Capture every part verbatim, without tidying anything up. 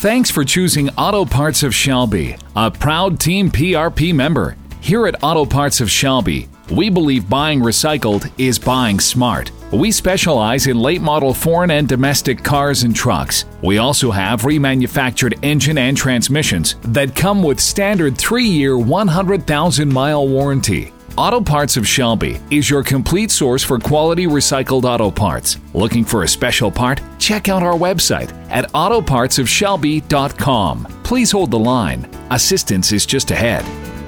Thanks for choosing Auto Parts of Shelby, a proud Team P R P member. Here at Auto Parts of Shelby, we believe buying recycled is buying smart. We specialize in late model foreign and domestic cars and trucks. We also have remanufactured engine and transmissions that come with standard three-year, one hundred thousand mile warranty. Auto Parts of Shelby is your complete source for quality recycled auto parts. Looking for a special part? Check out our website at auto parts of shelby dot com. Please hold the line. Assistance is just ahead.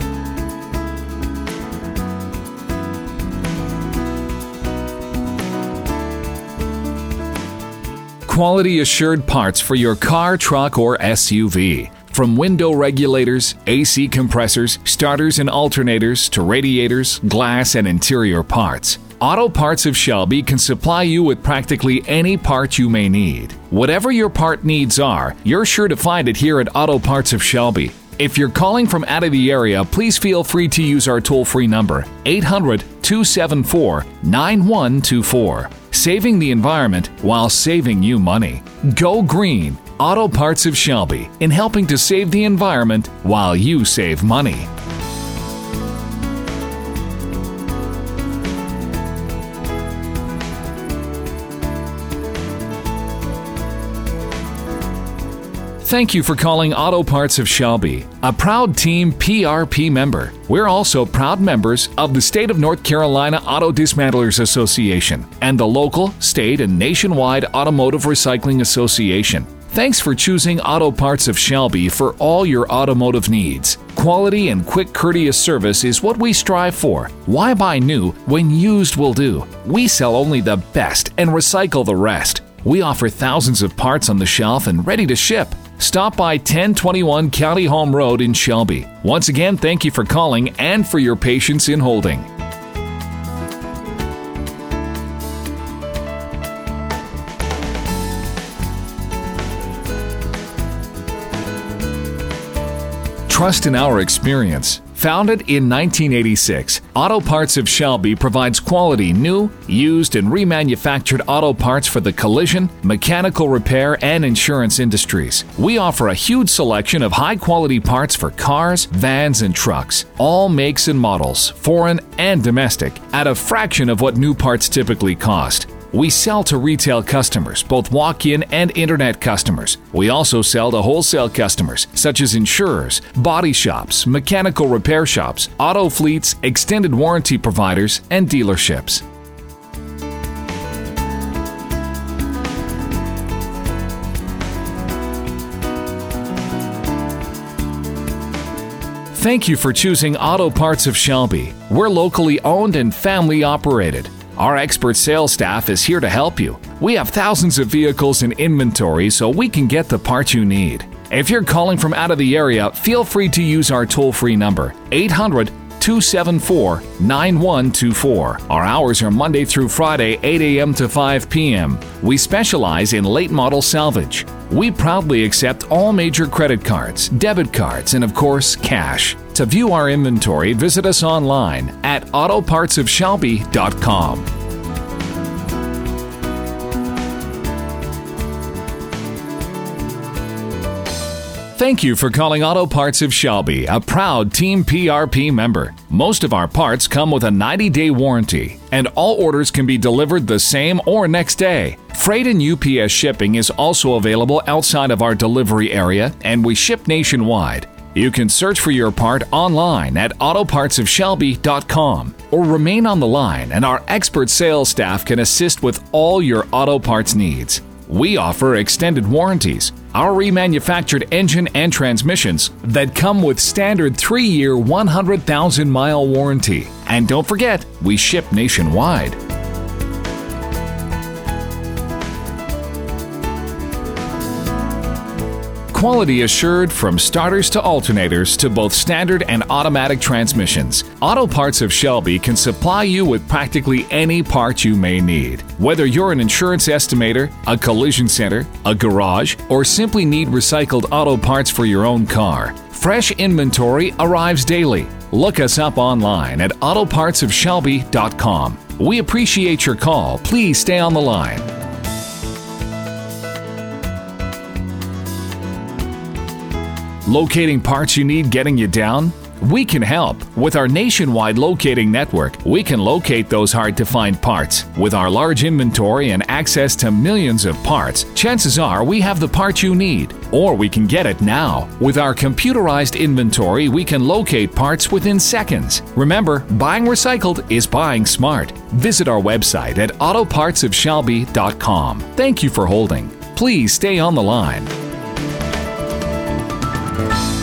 Quality assured parts for your car, truck, or S U V. From window regulators, A C compressors, starters and alternators, to radiators, glass, and interior parts, Auto Parts of Shelby can supply you with practically any part you may need. Whatever your part needs are, you're sure to find it here at Auto Parts of Shelby. If you're calling from out of the area, please feel free to use our toll-free number, eight hundred, two seven four, nine one two four. Saving the environment while saving you money. Go green. Auto Parts of Shelby, in helping to save the environment while you save money. Thank you for calling Auto Parts of Shelby, a proud Team P R P member. We're also proud members of the State of North Carolina Auto Dismantlers Association and the local, state, and nationwide Automotive Recycling Association. Thanks for choosing Auto Parts of Shelby for all your automotive needs. Quality and quick, courteous service is what we strive for. Why buy new when used will do? We sell only the best and recycle the rest. We offer thousands of parts on the shelf and ready to ship. Stop by ten twenty-one County Home Road in Shelby. Once again, thank you for calling and for your patience in holding. Trust in our experience. Founded in nineteen eighty-six, Auto Parts of Shelby provides quality new, used, and remanufactured auto parts for the collision, mechanical repair, and insurance industries. We offer a huge selection of high-quality parts for cars, vans, and trucks, all makes and models, foreign and domestic, at a fraction of what new parts typically cost. We sell to retail customers, both walk-in and internet customers. We also sell to wholesale customers, such as insurers, body shops, mechanical repair shops, auto fleets, extended warranty providers, and dealerships. Thank you for choosing Auto Parts of Shelby. We're locally owned and family operated. Our expert sales staff is here to help you. We have thousands of vehicles in inventory, so we can get the parts you need. If you're calling from out of the area, feel free to use our toll-free number, eight hundred, two seven four, nine one two four. Our hours are Monday through Friday, eight a.m. to five p.m. We specialize in late model salvage. We proudly accept all major credit cards, debit cards, and of course, cash. To view our inventory, visit us online at auto parts of shelby dot com. Thank you for calling Auto Parts of Shelby, a proud Team P R P member. Most of our parts come with a ninety-day warranty, and all orders can be delivered the same or next day. Freight and U P S shipping is also available outside of our delivery area, and we ship nationwide. You can search for your part online at auto parts of shelby dot com or remain on the line, and our expert sales staff can assist with all your auto parts needs. We offer extended warranties, our remanufactured engine and transmissions that come with standard three-year, one hundred thousand mile warranty. And don't forget, we ship nationwide. Quality assured from starters to alternators to both standard and automatic transmissions. Auto Parts of Shelby can supply you with practically any part you may need. Whether you're an insurance estimator, a collision center, a garage, or simply need recycled auto parts for your own car, fresh inventory arrives daily. Look us up online at auto parts of shelby dot com. We appreciate your call. Please stay on the line. Locating parts you need getting you down? We can help. With our nationwide locating network, we can locate those hard-to-find parts. With our large inventory and access to millions of parts, chances are we have the part you need, or we can get it now. With our computerized inventory, we can locate parts within seconds. Remember, buying recycled is buying smart. Visit our website at auto parts of shelby dot com. Thank you for holding. Please stay on the line.